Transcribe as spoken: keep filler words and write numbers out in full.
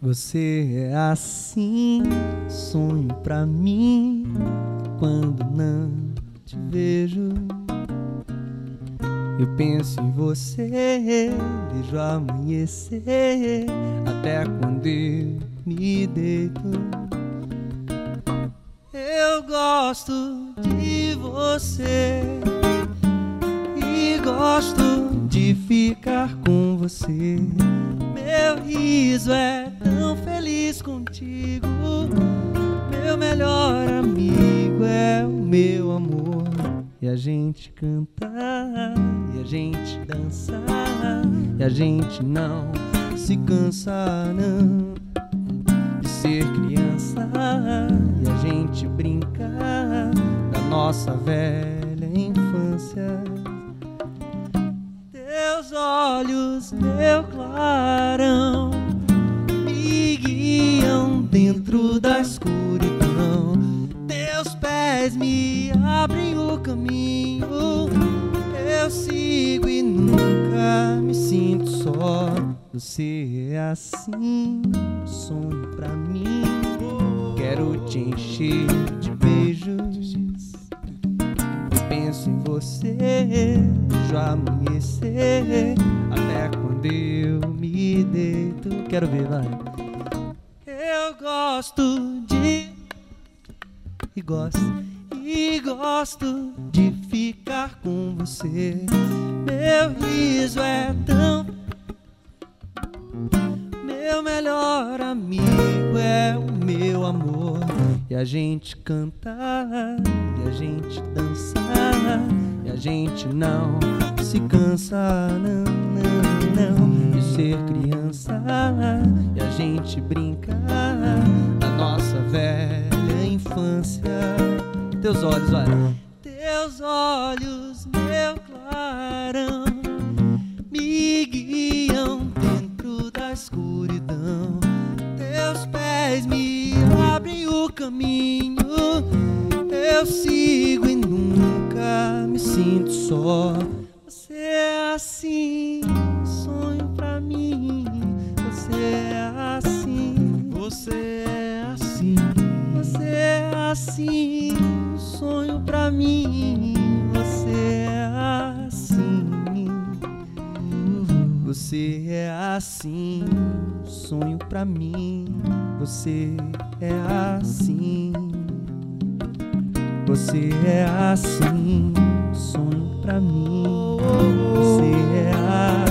Você é assim, sonho pra mim, quando não te vejo. Eu penso em você, vejo amanhecer, até quando eu me deito. Eu gosto de você e gosto de ficar com você. Meu riso é tão feliz contigo. Meu melhor amigo é o meu amor. E a gente canta, e a gente dança, e a gente não se cansa não de ser criança. E a gente brinca da nossa velha infância. Teus olhos, meu clarão, me guiam dentro da escuridão. Teus pés me abrem o caminho. Eu sigo e nunca me sinto só. Você é assim, sonho pra mim. Quero te encher de beijos. Eu penso em você, vejo amanhecer, até quando eu me deito. Quero ver, vai. Eu gosto de E gosto, e gosto de ficar com você. Meu riso é tão... Meu melhor amigo é o meu amor. E a gente canta, e a gente dança, e a gente não se cansa, não, não, não de ser criança. E a gente brinca da nossa velha infância. Teus olhos, olha. Teus olhos, meu clarão, me guiam dentro da escuridão. Teus pés me abrem o caminho. Eu sigo e nunca me sinto só. Você é assim, sonho pra mim. Você é assim, você é assim. Você é assim, sonho pra mim. Você é assim. Você é assim, sonho pra mim. Você é assim. Você é assim, sonho pra mim. Você é assim.